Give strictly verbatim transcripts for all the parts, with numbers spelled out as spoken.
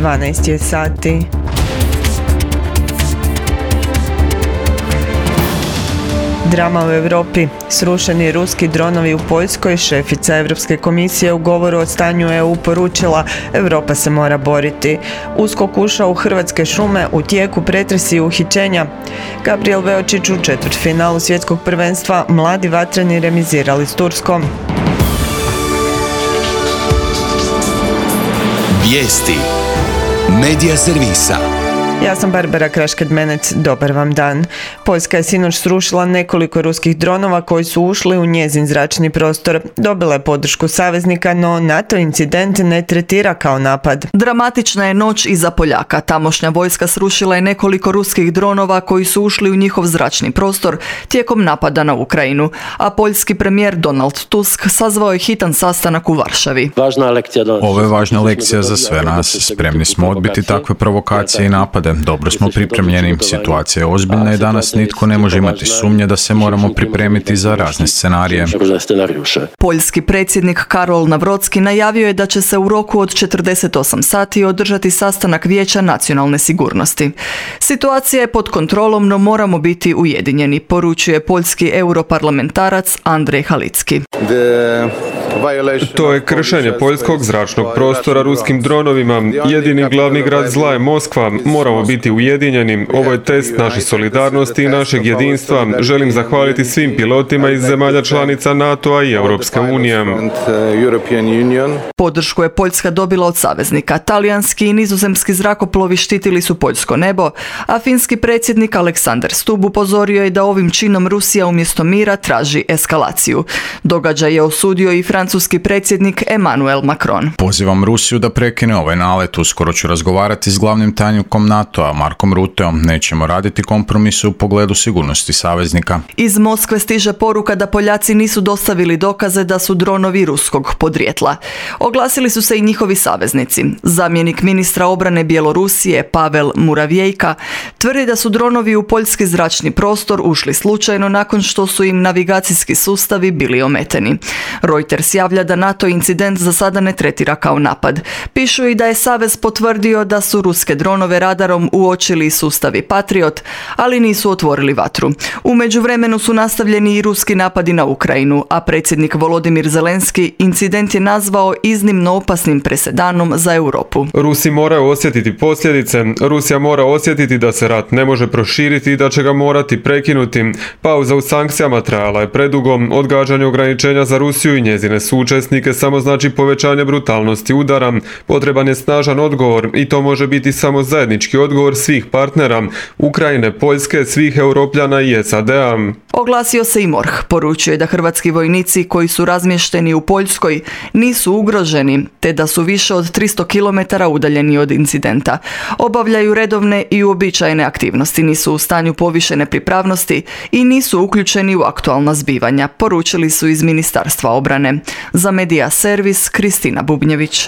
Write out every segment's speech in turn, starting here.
dvanaest je sati. Drama u Europi. Srušeni ruski dronovi u Poljskoj. Šefica Europske komisije u govoru o stanju E U poručila: Europa se mora boriti. USKOK ušao u hrvatske šume, u tijeku pretresi i uhićenja. Gabriel Veočić u četvrtfinalu svjetskog prvenstva. Mladi vatreni remizirali s Turskom. Vijesti Medija servisa. Ja sam Barbara Kraškad-Menec, dobar vam dan. Poljska je sinoć srušila nekoliko ruskih dronova koji su ušli u njezin zračni prostor. Dobila je podršku saveznika, no NATO incident ne tretira kao napad. Dramatična je noć i za Poljaka. Tamošnja vojska srušila je nekoliko ruskih dronova koji su ušli u njihov zračni prostor tijekom napada na Ukrajinu, a poljski premijer Donald Tusk sazvao je hitan sastanak u Varšavi. Ovo je važna lekcija za sve nas. Spremni smo odbiti takve provokacije i napade. Dobro smo pripremljeni, situacija je ozbiljna i danas nitko ne može imati sumnje da se moramo pripremiti za razne scenarije. Poljski predsjednik Karol Nawrocki najavio je da će se u roku od četrdeset osam sati održati sastanak Vijeća nacionalne sigurnosti. Situacija je pod kontrolom, no moramo biti ujedinjeni, poručuje poljski europarlamentarac Andrej Halicki. To je kršenje poljskog zračnog prostora ruskim dronovima. Jedini glavni grad zla je Moskva. Moramo biti ujedinjeni. Ovo je test naše solidarnosti i našeg jedinstva. Želim zahvaliti svim pilotima iz zemalja članica NATO-a i Europske unije. Podršku je Poljska dobila od saveznika. Talijanski i nizozemski zrakoplovi štitili su poljsko nebo, a finski predsjednik Aleksandar Stubb upozorio je da ovim činom Rusija umjesto mira traži eskalaciju. Događaj je osudio i francuski predsjednik Emmanuel Macron. Pozivam Rusiju da prekine ovaj nalet. Uskoro ću razgovarati s glavnim tajnikom NATO-a Markom Rutteom. Nećemo raditi kompromise u pogledu sigurnosti saveznika. Iz Moskve stiže poruka da Poljaci nisu dostavili dokaze da su dronovi ruskog podrijetla. Oglasili su se i njihovi saveznici. Zamjenik ministra obrane Bjelorusije Pavel Muravjejka tvrdi da su dronovi u poljski zračni prostor ušli slučajno nakon što su im navigacijski sustavi bili ometeni. Reuters javlja da NATO incident za sada ne tretira kao napad. Pišu i da je savez potvrdio da su ruske dronove radarom uočili sustavi Patriot, ali nisu otvorili vatru. U međuvremenu su nastavljeni i ruski napadi na Ukrajinu, a predsjednik Volodimir Zelenski incident je nazvao iznimno opasnim presedanom za Europu. Rusi moraju osjetiti posljedice. Rusija mora osjetiti da se rat ne može proširiti i da će ga morati prekinuti. Pauza u sankcijama trajala je predugo. Odgađanje ograničenja za Rusiju i njezine suučesnike samo znači povećanje brutalnosti udara. Potreban je snažan odgovor i to može biti samo zajednički odgovor svih partnera, Ukrajine, Poljske, svih Europljana i S A D-a. Oglasio se i MORH. Poručuje da hrvatski vojnici koji su razmješteni u Poljskoj nisu ugroženi, te da su više od tristo kilometara udaljeni od incidenta. Obavljaju redovne i uobičajene aktivnosti, nisu u stanju povišene pripravnosti i nisu uključeni u aktualna zbivanja, poručili su iz Ministarstva obrane. Za Medija servis Kristina Bubnjević.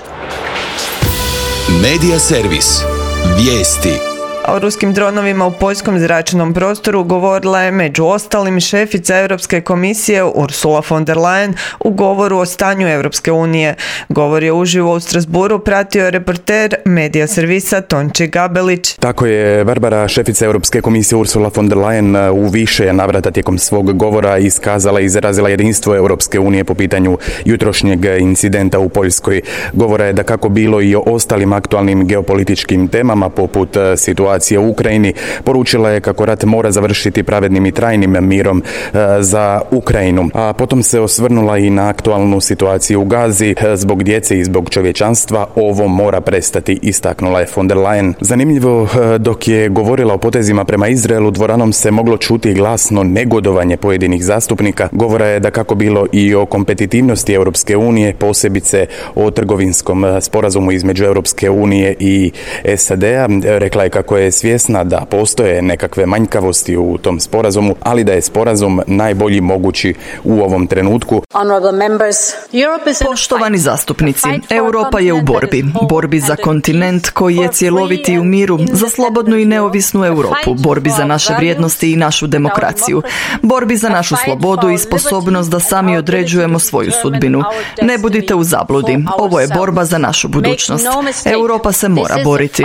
Medija servis. Vijesti. O ruskim dronovima u poljskom zračnom prostoru govorila je među ostalim šefica Europske komisije Ursula von der Leyen u govoru o stanju Europske unije. Govor je uživo u Strasbourgu pratio reporter Medija servisa Tonči Gabelić. Tako je Barbara, šefica Europske komisije Ursula von der Leyen u više navrata tijekom svog govora iskazala i izrazila jedinstvo Europske unije po pitanju jutrošnjeg incidenta u Poljskoj. Govora je da kako bilo i o ostalim aktualnim geopolitičkim temama poput situacije u Ukrajini, poručila je kako rat mora završiti pravednim i trajnim mirom e, za Ukrajinu. A potom se osvrnula i na aktualnu situaciju u Gazi. E, zbog djece i zbog čovječanstva ovo mora prestati, istaknula je von der Leyen. Zanimljivo, e, dok je govorila o potezima prema Izraelu, dvoranom se moglo čuti glasno negodovanje pojedinih zastupnika. Govora je da kako bilo i o kompetitivnosti Europske unije, posebice o trgovinskom sporazumu između Europske unije i S A D-a. Rekla je kako je je svjesna da postoje nekakve manjkavosti u tom sporazumu, ali da je sporazum najbolji mogući u ovom trenutku. Poštovani zastupnici, Europa je u borbi. Borbi za kontinent koji je cjeloviti u miru, za slobodnu i neovisnu Europu, borbi za naše vrijednosti i našu demokraciju, borbi za našu slobodu i sposobnost da sami određujemo svoju sudbinu. Ne budite u zabludi. Ovo je borba za našu budućnost. Europa se mora boriti.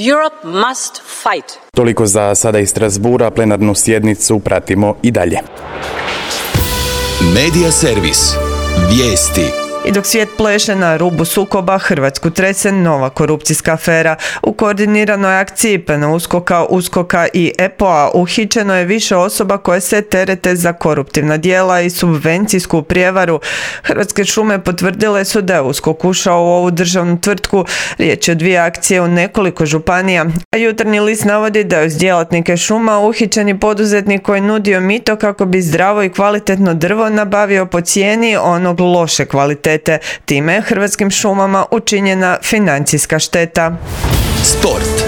Toliko za sada iz Strasbourga, plenarnu sjednicu pratimo i dalje. Medija servis. Vijesti. I dok svijet pleše na rubu sukoba, Hrvatsku trese nova korupcijska afera. U koordiniranoj akciji PNUSKOK-a, USKOK-a i E P O-a uhićeno je više osoba koje se terete za koruptivna djela i subvencijsku prijevaru. Hrvatske šume potvrdile su da je USKOK ušao u ovu državnu tvrtku. Riječ je o dvije akcije u nekoliko županija. A Jutarnji list navodi da je uz djelatnike šuma uhićeni poduzetnik koji nudio mito kako bi zdravo i kvalitetno drvo nabavio po cijeni onog loše kvalitete. Time je Hrvatskim šumama učinjena financijska šteta. Sport.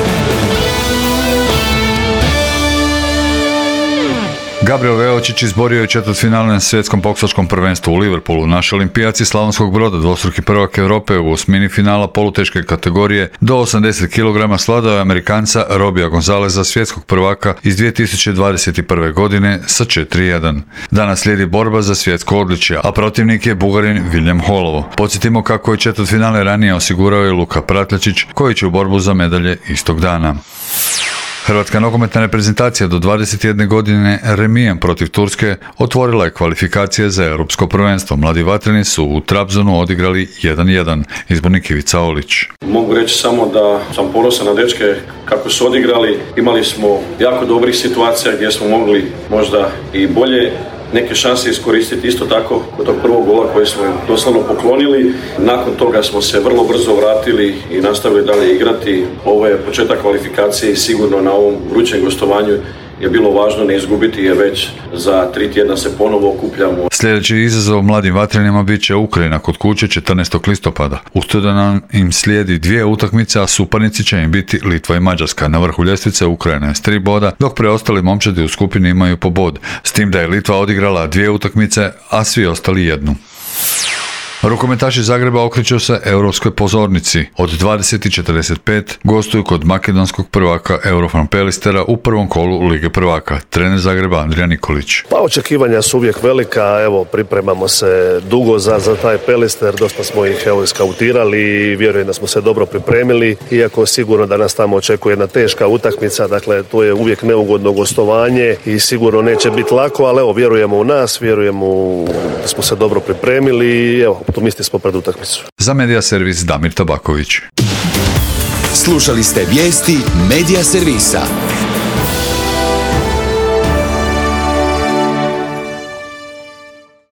Gabriel Veočić izborio je četvrtfinale na svjetskom boksačkom prvenstvu u Liverpoolu. Naš olimpijac iz Slavonskog Broda, dvostruki prvak Europe, u osmini finala poluteške kategorije do osamdeset kilograma svladao je Amerikanca Robija Gonzaleza, svjetskog prvaka iz dvije tisuće dvadeset prve. godine sa četiri jedan. Danas slijedi borba za svjetsko odličje, a protivnik je Bugarin William Holovo. Podsjetimo kako je četvrtfinale ranije osigurao i Luka Pratljačić, koji će u borbu za medalje istog dana. Hrvatska nogometna reprezentacija do dvadeset jedne godine remijem protiv Turske otvorila je kvalifikacije za europsko prvenstvo. Mladi vatreni su u Trabzonu odigrali jedan jedan. Izbornik Ivica Olić. Mogu reći samo da sam ponosan na dečke kako su odigrali. Imali smo jako dobrih situacija gdje smo mogli možda i bolje neke šanse iskoristiti, isto tako kod tog prvog gola koji smo im doslovno poklonili. Nakon toga smo se vrlo brzo vratili i nastavili dalje igrati. Ovo je početak kvalifikacije i sigurno na ovom vrućem gostovanju je bilo važno ne izgubiti jer već za tri tjedna se ponovo okupljamo. Sljedeći izazov mladim vatrenima bit će Ukrajina kod kuće četrnaestog listopada. U studenom im slijedi dvije utakmice, a suparnici će im biti Litva i Mađarska. Na vrhu ljestvice Ukrajina je s tri boda, dok preostali momčadi u skupini imaju po bod. S tim da je Litva odigrala dvije utakmice, a svi ostali jednu. Rukometaši Zagreba okreću se europskoj pozornici. Od dvadeset četrdeset pet gostuju kod makedonskog prvaka Eurofan Pelistera u prvom kolu Lige prvaka. Trener Zagreba Andrija Nikolić. Pa očekivanja su uvijek velika, evo pripremamo se dugo za, za taj Pelister, dosta smo ih evo iskautirali i vjerujem da smo se dobro pripremili, iako sigurno da nas tamo očekuje jedna teška utakmica, dakle to je uvijek neugodno gostovanje i sigurno neće biti lako, ali evo vjerujemo u nas, vjerujemo da smo se dobro pripremili i evo optimisti smo pred utakmicu. Za Medija servis Damir Tabaković. Slušali ste vijesti Medija servisa.